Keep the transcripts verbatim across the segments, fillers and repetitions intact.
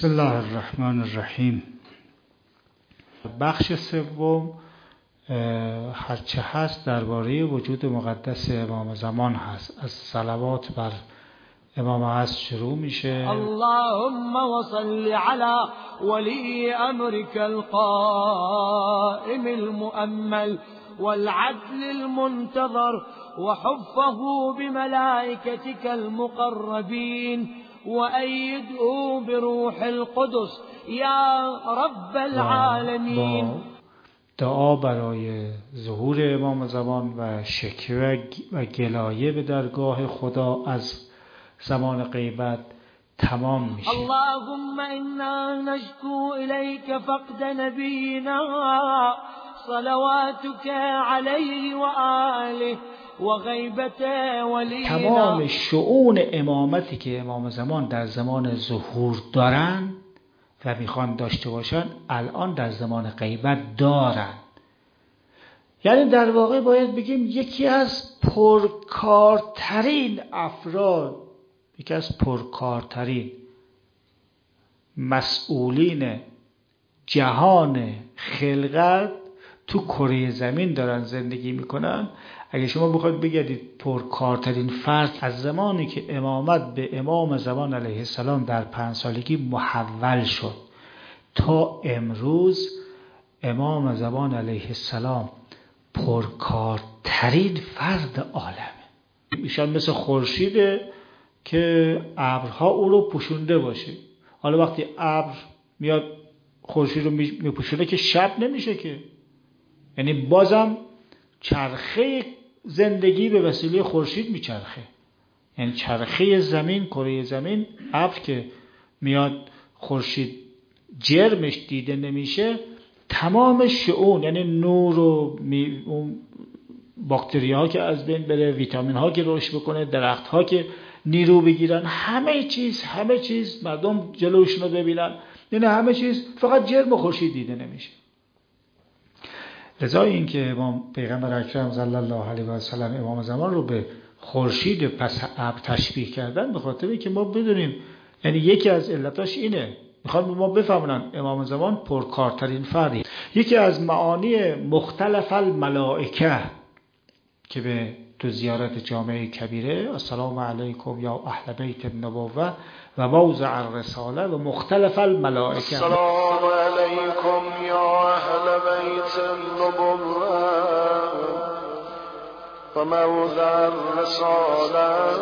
بسم الله الرحمن الرحیم. بخش سوم هرچه هست درباره وجود مقدس امام زمان هست. از صلوات بر امام هست شروع میشه. اللهم وصل على ولي امرك القائم المؤمل والعدل المنتظر وحفه بملائكتك المقربين وأيده بروح القدس یا رب العالمین. دعا برای ظهور امام زمان و شکوه و گلایه به درگاه خدا از زمان غیبت تمام میشه. اللهم انا نشکو الیک فقد نبینا صلواتك علیه و آله و غیبت ولینا. تمام شؤون امامتی که امام زمان در زمان ظهور دارن و میخوان داشته باشن الان در زمان غیبت دارن. یعنی در واقع باید بگیم یکی از پرکارترین افراد، یکی از پرکارترین مسئولین جهان خلقت تو کره زمین دارن زندگی میکنن. اگه شما بخواید بگردید پرکارترین فرد از زمانی که امامت به امام زمان علیه السلام در پنج سالگی محول شد تا امروز، امام زمان علیه السلام پرکارترین فرد عالمه. ایشان مثل خورشیده که ابرها او رو پوشونده باشه. حالا وقتی ابر میاد خورشید رو میپوشونه که شب نمیشه که، یعنی بازم چرخه زندگی به وسیله خورشید میچرخه. یعنی چرخه زمین، کره زمین، ابر که میاد خورشید جرمش دیده نمیشه، تمام شؤون یعنی نور و می... اون باکتری ها که از بین بره، ویتامین ها که رشد بکنه، درخت ها که نیرو بگیرن، همه چیز همه چیز مردم جلوشون رو ببینن، یعنی همه چیز فقط جرم خورشید دیده نمیشه. لذا این که امام پیغمبر اکرم صلی الله علیه و سلم امام زمان رو به خورشید پس ابر تشبیه کردن، به خاطر اینکه ما بدونیم، یعنی یکی از علتاش اینه، میخوان ما بفهمونن امام زمان پرکارترین فردی. یکی از معانی مختلف الملائکه که به تو زیارت جامعه کبیره، السلام علیکم یا اهل بیت النبوه و موضع الرساله و مختلف الملائکه، السلام علیکم یا اهل بیت النبوه و موضع الرساله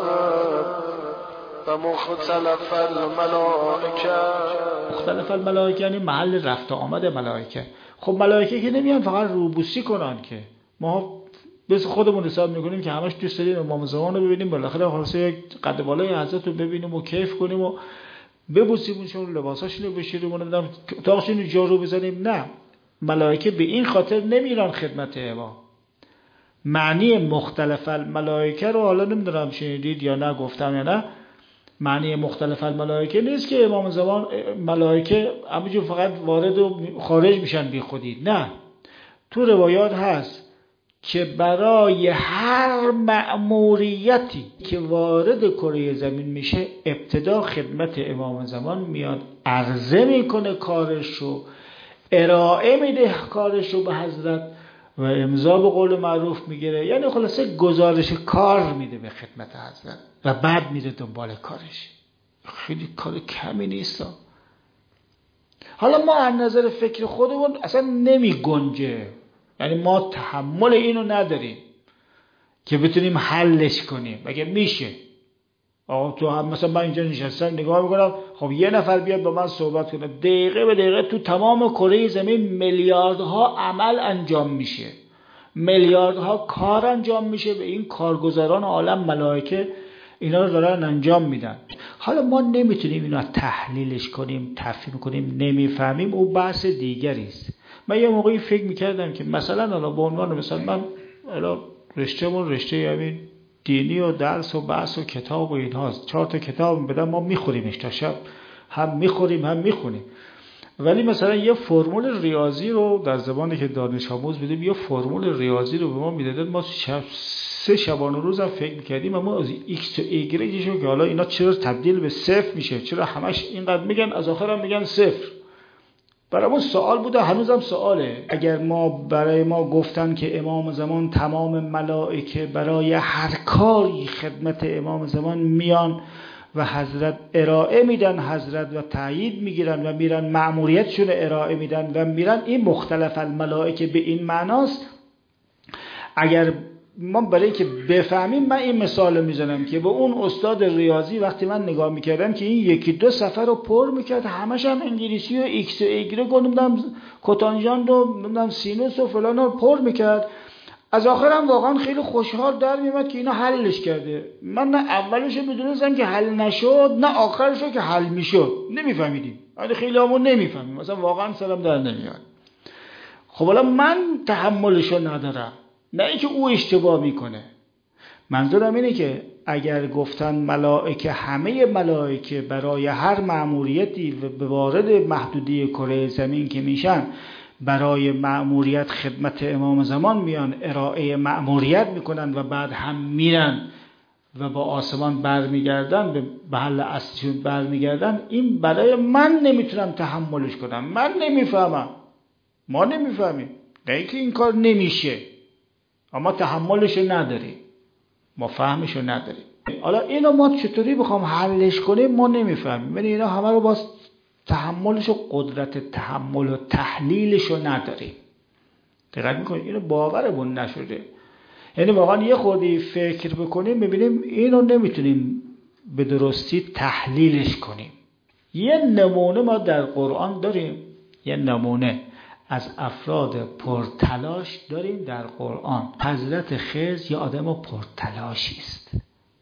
و مختلف الملائکه. مختلف الملائکه یعنی محل رفت آمد ملائکه. خب ملائکه که نمیان فقط روبوسی کنن که ما بس خودمون حساب میکنیم که همش دوست داریم امام زمان رو ببینیم، بالاخره خلاصه یک قد بالای حضرت رو ببینیم و کیف کنیم و ببوسیمشون، لباساشون رو بشوریم و نمیدونم اتاقشون رو جارو بزنیم. نه، ملائکه به این خاطر نمیرن خدمت امام. معنی مختلف الملائکه رو حالا نمیدونم شنیدید یا نه، گفتم یا نه، معنی مختلف الملائکه نیست که امام زمان ملائکه همینجور فقط وارد و خارج میشن بی خودی. نه، تو روایات هست که برای هر مأموریتی که وارد کره زمین میشه ابتدا خدمت امام زمان میاد، عرضه میکنه کارش رو، ارائه میده کارش رو به حضرت و امضا به قول معروف میگیره، یعنی خلاصه گزارش کار میده به خدمت حضرت و بعد میره دنبال کارش. خیلی کار کمی نیست. حالا ما از نظر فکر خودمون اصلا نمی گنجه، یعنی ما تحمل اینو نداریم که بتونیم حلش کنیم. اگه میشه آقا تو هم مثلا من اینجا نشستم نگاه میکنم، خب یه نفر بیاد با من صحبت کنه، دقیقه به دقیقه تو تمام کره زمین میلیاردها عمل انجام میشه، میلیاردها کار انجام میشه، به این کارگزاران عالم ملائکه اینا رو دارن انجام میدن. حالا ما نمیتونیم اینا تحلیلش کنیم، تفهیم کنیم، نمیفهمیم، او بحث دیگری است. من یه موقعی فکر میکردم که مثلا حالا به عنوان مثلا من حالا رشتهمون رشته همین دینی و درس و بحث و کتاب و اینهاست، چهار تا کتاب بدن ما میخوریمش تا شب، هم میخوریم هم میخونیم. ولی مثلا یه فرمول ریاضی رو در زبانی که دانش آموز بودیم، یه فرمول ریاضی رو به ما میدادن، ما شب سه شبانه روز هم فکر میکردیم اما از ایکس و ایگرگشو که حالا اینا چرا تبدیل به صفر میشه، چرا همش اینقدر میگن از آخر هم میگن صفر. برامون سوال بوده، هنوزم سواله. اگر ما برای ما گفتن که امام زمان تمام ملائکه برای هر کاری خدمت امام زمان میان و حضرت ارائه میدن، حضرت و تایید میگیرن و میرن مأموریتشون ارائه میدن و میرن، این مختلف الملائکه به این معناست. اگر ما برای اینکه بفهمیم، من این مثال میزنم که به اون استاد ریاضی وقتی من نگاه میکردم که این یکی دو صفحه رو پر میکرد، همش هم انگلیسی و ایکس و ایگرگ و نمیدونم کوتانژانت و نمیدونم سینوس و فلان رو پر میکرد، از آخرم واقعا خیلی خوشحال در میاد که اینا حلش کرده. من نه اولش میدونستم که حل نشد نه آخرش که حل میشد، نمیفهمیدیم. ولی خیلی همون نمیفهمیم، مثلا واقعا سلام در نمیاد. خب حالا من تحملشو ندارم، نه اینکه او اشتباه میکنه. منظورم اینه که اگر گفتن ملائکه، همه ملائکه برای هر مأموریتی و به وارد محدودی کره زمین که میشن برای مأموریت خدمت امام زمان میان، ارائه مأموریت میکنن و بعد هم میرن و با آسمان برمیگردن، به محل اصلیشون برمیگردن، این برای من نمیتونم تحملش کنم. من نمیفهمم، ما نمیفهمیم، نه اینکه این کار نمیشه، اما تحملشو نداریم، ما فهمشو نداریم. حالا اینو ما چطوری بخوام حلش کنیم ما نمیفهمیم. یعنی اینا همه رو باز تحملشو، قدرت تحمل و تحلیلشو نداریم. دقت میکنید اینو باورمون نشده. یعنی واقعا یه خوردی فکر بکنیم ببینیم اینو نمیتونیم به درستی تحلیلش کنیم. یه نمونه ما در قرآن داریم، یه نمونه از افراد پرتلاش داریم در قرآن. حضرت خضر یه آدم پرتلاشی است،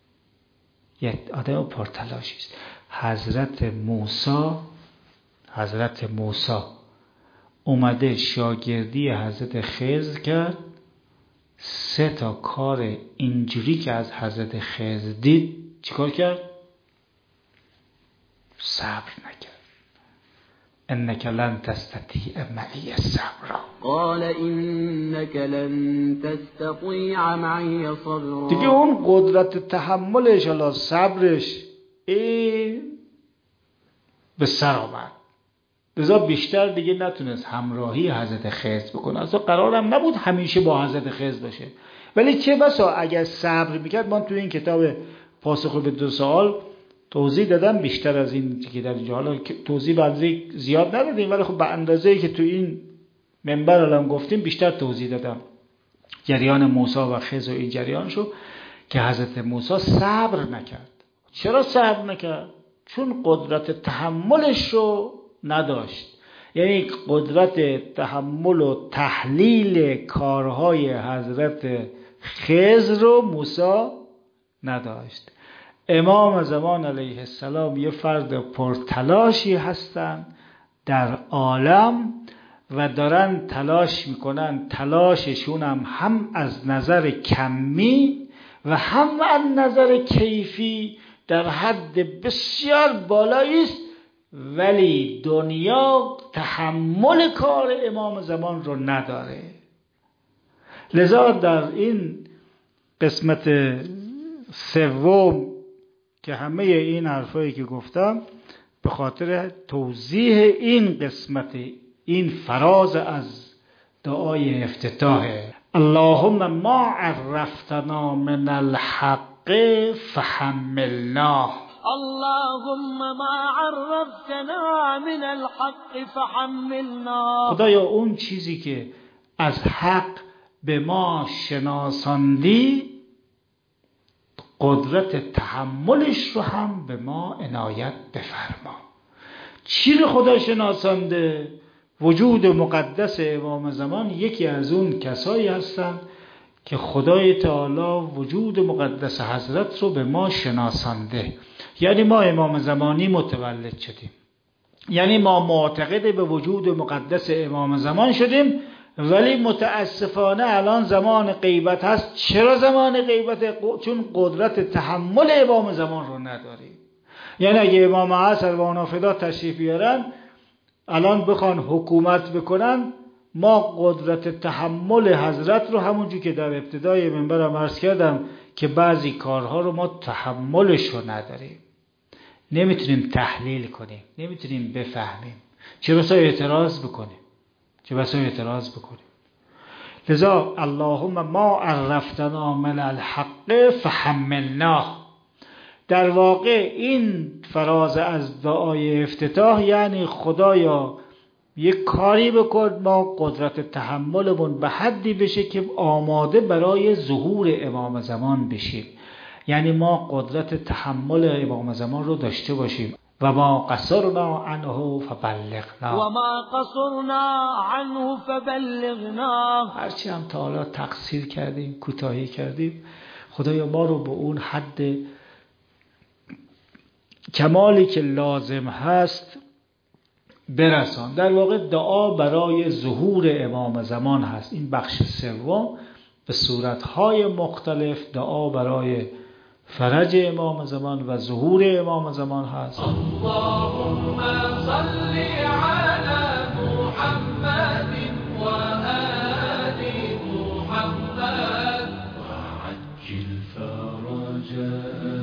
یه آدم پرتلاشی است. حضرت موسی حضرت موسی اومده شاگردی حضرت خضر کرد، سه تا کار اینجوری که از حضرت خضر دید چیکار کرد؟ صبر نکرد. انك لن تستطيع معي صبرا. قال انك لن تستطيع معي صبرا. دیگه اون قدرت تحملش، حالا صبرش این به سر آمد، لذا بیشتر دیگه نتونست همراهی حضرت خضر بکنه. اصلا قرارم نبود همیشه با حضرت خضر باشه، ولی چه بسا اگر صبر میکرد. من تو این کتاب پاسخ به دو سوال توضیح دادم بیشتر از این که در اینجا، حالا توضیح بعضی زیاد ندادیم ولی خب به اندازه‌ای که تو این منبر الان گفتیم بیشتر توضیح دادم جریان موسی و خضر و این جریانشو که حضرت موسی صبر نکرد. چرا صبر نکرد؟ چون قدرت تحملش رو نداشت. یعنی قدرت تحمل و تحلیل کارهای حضرت خضر رو موسی نداشت. امام زمان علیه السلام یه فرد پرتلاشی هستن در عالم و دارن تلاش میکنن، تلاششون هم, هم از نظر کمی و هم از نظر کیفی در حد بسیار بالایی است، ولی دنیا تحمل کار امام زمان رو نداره. لذا در این قسمت سوم که همه این حرفایی که گفتم به خاطر توضیح این قسمت، این فراز از دعای افتتاحه. اللهم ما عرفتنا من الحق فحملناه. اللهم ما عرفتنا من الحق فحملنا. خدایا اون چیزی که از حق به ما شناساندی قدرت تحملش رو هم به ما عنایت بفرما. چی رو خدا شناسانده؟ وجود مقدس امام زمان یکی از اون کسایی هستن که خدای تعالی وجود مقدس حضرت رو به ما شناسانده. یعنی ما امام زمانی متولد شدیم، یعنی ما معتقد به وجود مقدس امام زمان شدیم، ولی متاسفانه الان زمان غیبت هست. چرا زمان غیبت؟ چون قدرت تحمل امام زمان رو نداریم. یعنی اگه امام عصر و نافذات تشریف بیارن الان بخوان حکومت بکنن، ما قدرت تحمل حضرت رو همونجور که در ابتدای منبرم عرض کردم که بعضی کارها رو ما تحملش رو نداریم، نمیتونیم تحلیل کنیم، نمیتونیم بفهمیم، چه بسا اعتراض بکنیم چه بسا اعتراض بکنیم لذا اللهم ما عرفتنا من الحق فحملناه. در واقع این فراز از دعای افتتاح یعنی خدایا یک کاری بکن ما قدرت تحملمون به حدی بشه که آماده برای ظهور امام زمان بشیم، یعنی ما قدرت تحمل امام زمان رو داشته باشیم. و ما قصرنا عنه فبلغنا و ما قصرنا عنه فبلغنا. هرچی هم تا حالا تقصیر کردیم، کوتاهی کردیم، خدایا ما رو به اون حد کمالی که لازم هست برسان. در واقع دعا برای ظهور امام زمان هست. این بخش سوم به صورتهای مختلف دعا برای فرج امام زمان و ظهور امام زمان هست. اللهم صل علی محمد و آل محمد وعجل فرجنا